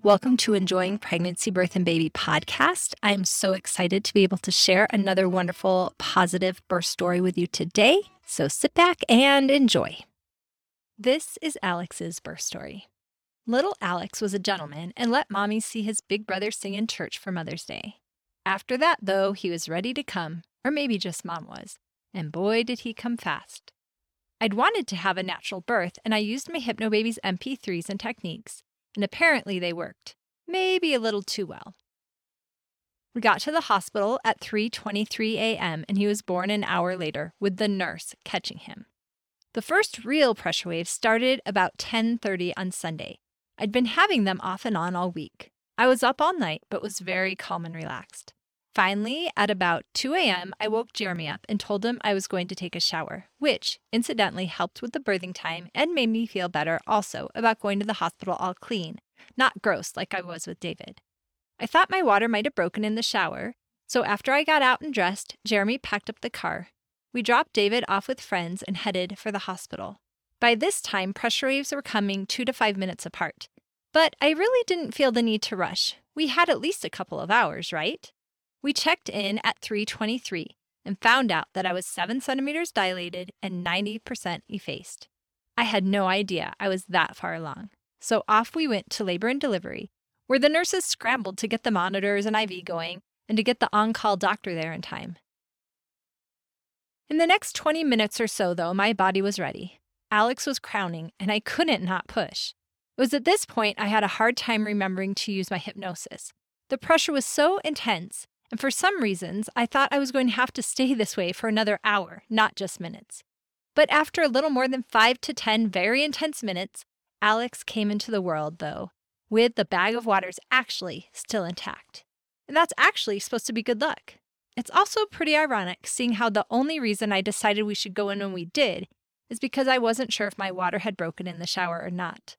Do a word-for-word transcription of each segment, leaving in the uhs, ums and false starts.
Welcome to Enjoying Pregnancy, Birth, and Baby podcast. I'm so excited to be able to share another wonderful, positive birth story with you today. So sit back and enjoy. This is Alex's birth story. Little Alex was a gentleman and let mommy see his big brother sing in church for Mother's Day. After that, though, he was ready to come, or maybe just mom was, and boy did he come fast. I'd wanted to have a natural birth, and I used my Hypnobaby's M P threes and techniques. And apparently they worked, maybe a little too well. We got to the hospital at three twenty-three a.m. and he was born an hour later with the nurse catching him. The first real pressure wave started about ten thirty on Sunday. I'd been having them off and on all week. I was up all night but was very calm and relaxed. Finally, at about two a.m., I woke Jeremy up and told him I was going to take a shower, which incidentally helped with the birthing time and made me feel better also about going to the hospital all clean, not gross like I was with David. I thought my water might have broken in the shower, so after I got out and dressed, Jeremy packed up the car. We dropped David off with friends and headed for the hospital. By this time, pressure waves were coming two to five minutes apart. But I really didn't feel the need to rush. We had at least a couple of hours, right? We checked in at three twenty-three and found out that I was seven centimeters dilated and ninety percent effaced. I had no idea I was that far along. So off we went to labor and delivery, where the nurses scrambled to get the monitors and I V going and to get the on-call doctor there in time. In the next twenty minutes or so, though, my body was ready. Alex was crowning, and I couldn't not push. It was at this point I had a hard time remembering to use my hypnosis. The pressure was so intense, and for some reasons, I thought I was going to have to stay this way for another hour, not just minutes. But after a little more than five to ten very intense minutes, Alex came into the world, though, with the bag of waters actually still intact. And that's actually supposed to be good luck. It's also pretty ironic, seeing how the only reason I decided we should go in when we did is because I wasn't sure if my water had broken in the shower or not.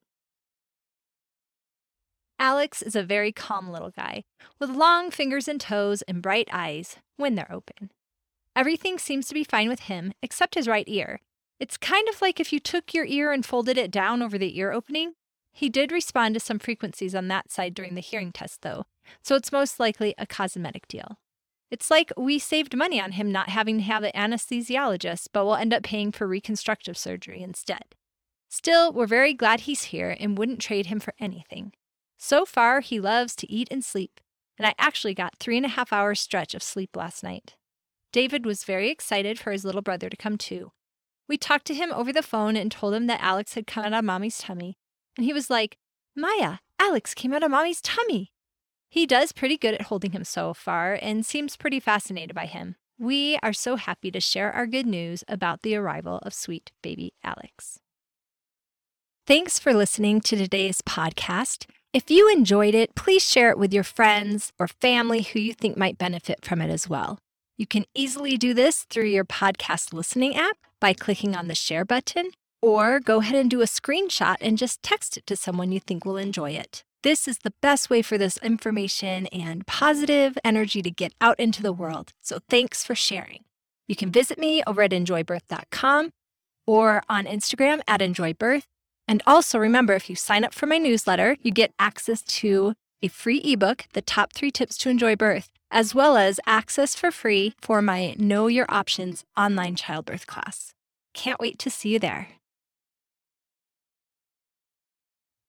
Alex is a very calm little guy, with long fingers and toes and bright eyes when they're open. Everything seems to be fine with him, except his right ear. It's kind of like if you took your ear and folded it down over the ear opening. He did respond to some frequencies on that side during the hearing test, though, so it's most likely a cosmetic deal. It's like we saved money on him not having to have an anesthesiologist, but we'll end up paying for reconstructive surgery instead. Still, we're very glad he's here and wouldn't trade him for anything. So far, he loves to eat and sleep, and I actually got three and a half hours stretch of sleep last night. David was very excited for his little brother to come too. We talked to him over the phone and told him that Alex had come out of mommy's tummy, and he was like, "Maya, Alex came out of mommy's tummy." He does pretty good at holding him so far and seems pretty fascinated by him. We are so happy to share our good news about the arrival of sweet baby Alex. Thanks for listening to today's podcast. If you enjoyed it, please share it with your friends or family who you think might benefit from it as well. You can easily do this through your podcast listening app by clicking on the share button, or go ahead and do a screenshot and just text it to someone you think will enjoy it. This is the best way for this information and positive energy to get out into the world, so thanks for sharing. You can visit me over at enjoy birth dot com or on Instagram at enjoy birth. And also remember, if you sign up for my newsletter, you get access to a free ebook, The Top Three Tips to Enjoy Birth, as well as access for free for my Know Your Options online childbirth class. Can't wait to see you there.